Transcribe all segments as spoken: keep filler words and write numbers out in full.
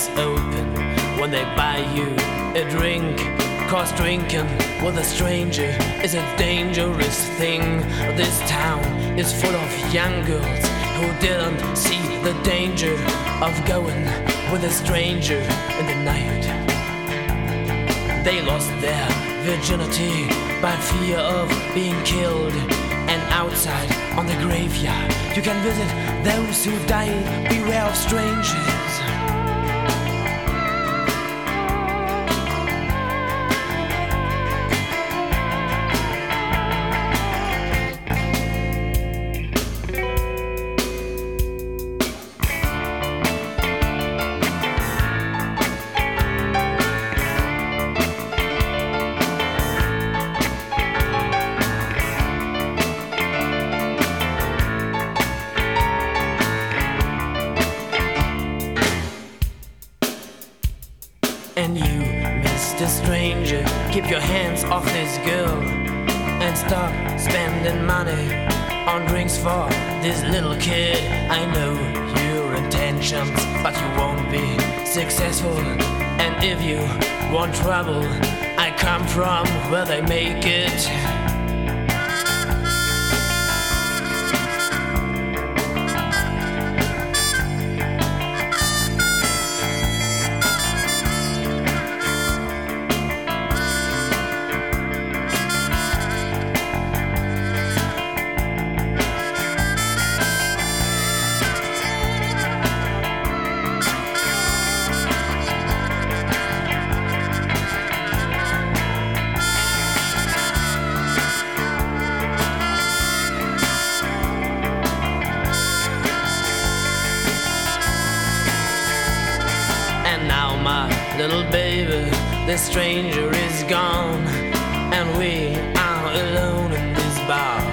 eyes open when they buy you a drink. Cause drinking with a stranger is a dangerous thing. This town is full of young girls who didn't see the danger of going with a stranger in the night. They lost their virginity by fear of being killed. And outside on the graveyard you can visit those who died. Beware of strangers. And you, Mister Stranger, keep your hands off this girl and stop spending money on drinks for this little kid. I know your intentions, but you won't be successful. And if you want trouble, I come from where they make it. My little baby, the stranger is gone, and we are alone in this bar.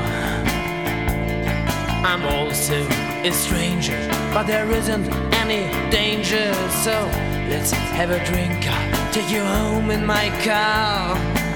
I'm also a stranger, but there isn't any danger. So let's have a drink, I'll take you home in my car.